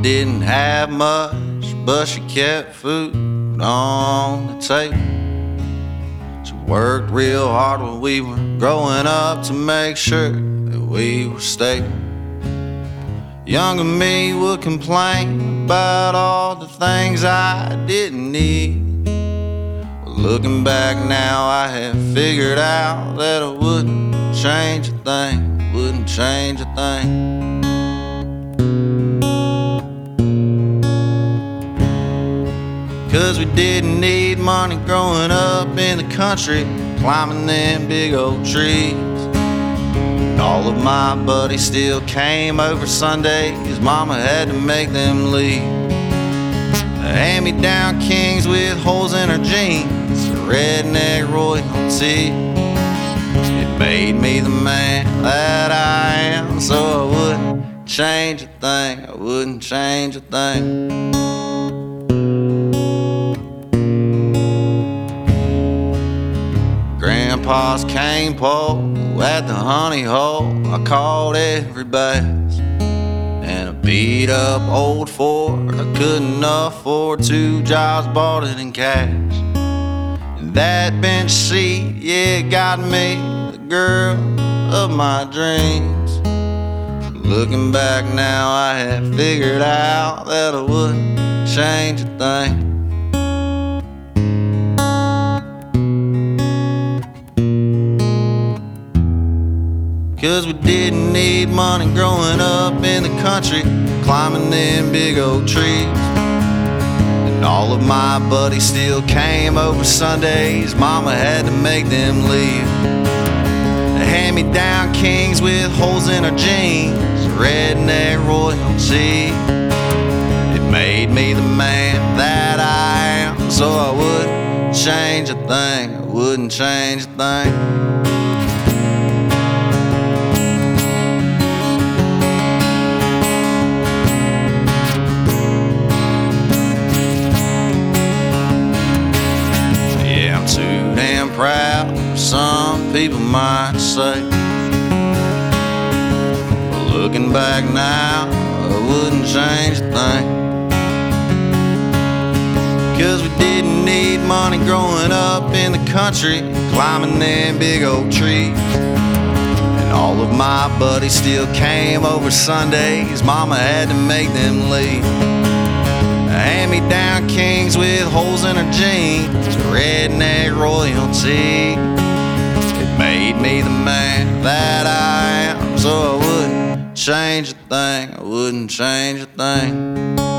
didn't have much, but she kept food on the table. She worked real hard when we were growing up to make sure that we were stable. Younger me would complain about all the things I didn't need. Well, looking back now, I have figured out that I wouldn't change a thing, wouldn't change a thing. 'Cause we didn't need money growing up in the country, climbing them big old trees. And all of my buddies still came over Sundays, mama had to make them leave. Hand-me-down kings with holes in her jeans, redneck royalty. It made me the man that I am, so I wouldn't change a thing, I wouldn't change a thing. Grandpa's cane pole at the honey hole, I caught every bass. And a beat up old Ford I couldn't afford, 2 jobs bought it in cash. And that bench seat, yeah, it got me the girl of my dreams. Looking back now, I have figured out that I wouldn't change a thing. 'Cause we didn't need money growing up in the country, climbing them big old trees. And all of my buddies still came over Sundays, mama had to make them leave. They hand-me-down kings with holes in her jeans, redneck royalty. It made me the man that I am, so I wouldn't change a thing, I wouldn't change a thing. Proud, some people might say. But looking back now, I wouldn't change a thing. 'Cause we didn't need money growing up in the country, climbing them big old trees. And all of my buddies still came over Sundays, mama had to make them leave. Hand-me-down kings with holes in her jeans, redneck royalty. It made me the man that I am, so I wouldn't change a thing, I wouldn't change a thing.